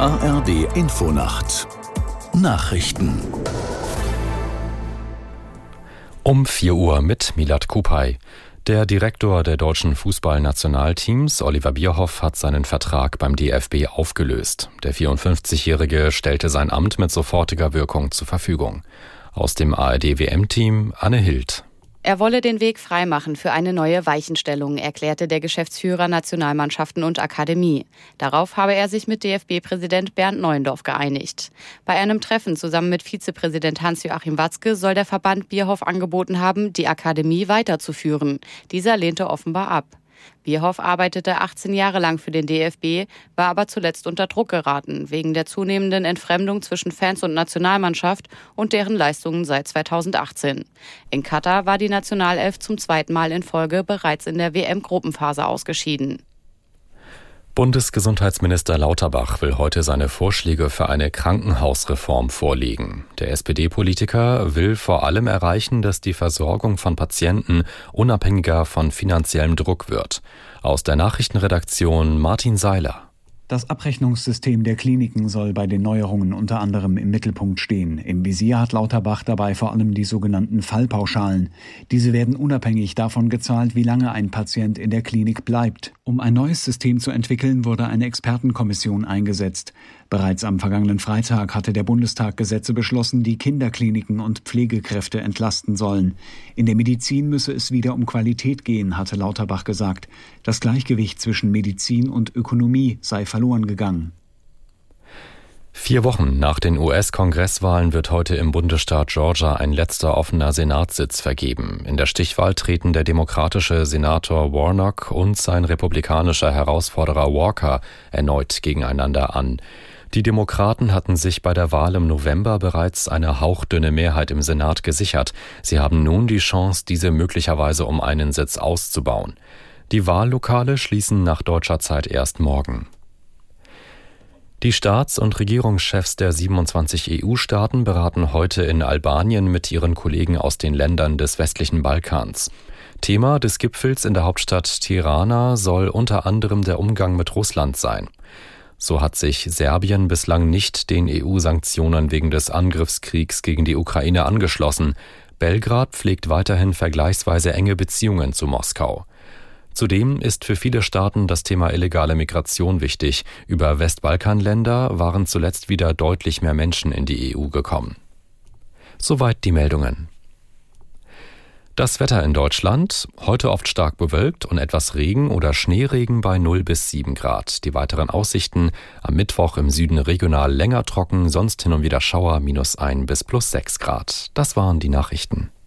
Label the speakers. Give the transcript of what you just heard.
Speaker 1: ARD Infonacht Nachrichten
Speaker 2: Um 4 Uhr mit Milad Kupay. Der Direktor der deutschen Fußballnationalteams, Oliver Bierhoff, hat seinen Vertrag beim DFB aufgelöst. Der 54-Jährige stellte sein Amt mit sofortiger Wirkung zur Verfügung. Aus dem ARD-WM-Team Anne Hild.
Speaker 3: Er wolle den Weg freimachen für eine neue Weichenstellung, erklärte der Geschäftsführer Nationalmannschaften und Akademie. Darauf habe er sich mit DFB-Präsident Bernd Neuendorf geeinigt. Bei einem Treffen zusammen mit Vizepräsident Hans-Joachim Watzke soll der Verband Bierhoff angeboten haben, die Akademie weiterzuführen. Dieser lehnte offenbar ab. Bierhoff arbeitete 18 Jahre lang für den DFB, war aber zuletzt unter Druck geraten, wegen der zunehmenden Entfremdung zwischen Fans und Nationalmannschaft und deren Leistungen seit 2018. In Katar war die Nationalelf zum zweiten Mal in Folge bereits in der WM-Gruppenphase ausgeschieden.
Speaker 2: Bundesgesundheitsminister Lauterbach will heute seine Vorschläge für eine Krankenhausreform vorlegen. Der SPD-Politiker will vor allem erreichen, dass die Versorgung von Patienten unabhängiger von finanziellem Druck wird. Aus der Nachrichtenredaktion Martin Seiler.
Speaker 4: Das Abrechnungssystem der Kliniken soll bei den Neuerungen unter anderem im Mittelpunkt stehen. Im Visier hat Lauterbach dabei vor allem die sogenannten Fallpauschalen. Diese werden unabhängig davon gezahlt, wie lange ein Patient in der Klinik bleibt. Um ein neues System zu entwickeln, wurde eine Expertenkommission eingesetzt. Bereits am vergangenen Freitag hatte der Bundestag Gesetze beschlossen, die Kinderkliniken und Pflegekräfte entlasten sollen. In der Medizin müsse es wieder um Qualität gehen, hatte Lauterbach gesagt. Das Gleichgewicht zwischen Medizin und Ökonomie sei verloren gegangen.
Speaker 2: 4 Wochen nach den US-Kongresswahlen wird heute im Bundesstaat Georgia ein letzter offener Senatssitz vergeben. In der Stichwahl treten der demokratische Senator Warnock und sein republikanischer Herausforderer Walker erneut gegeneinander an. Die Demokraten hatten sich bei der Wahl im November bereits eine hauchdünne Mehrheit im Senat gesichert. Sie haben nun die Chance, diese möglicherweise um einen Sitz auszubauen. Die Wahllokale schließen nach deutscher Zeit erst morgen. Die Staats- und Regierungschefs der 27 EU-Staaten beraten heute in Albanien mit ihren Kollegen aus den Ländern des westlichen Balkans. Thema des Gipfels in der Hauptstadt Tirana soll unter anderem der Umgang mit Russland sein. So hat sich Serbien bislang nicht den EU-Sanktionen wegen des Angriffskriegs gegen die Ukraine angeschlossen. Belgrad pflegt weiterhin vergleichsweise enge Beziehungen zu Moskau. Zudem ist für viele Staaten das Thema illegale Migration wichtig. Über Westbalkanländer waren zuletzt wieder deutlich mehr Menschen in die EU gekommen. Soweit die Meldungen. Das Wetter in Deutschland: heute oft stark bewölkt und etwas Regen oder Schneeregen bei 0 bis 7 Grad. Die weiteren Aussichten: am Mittwoch im Süden regional länger trocken, sonst hin und wieder Schauer, -1 bis +6 Grad. Das waren die Nachrichten.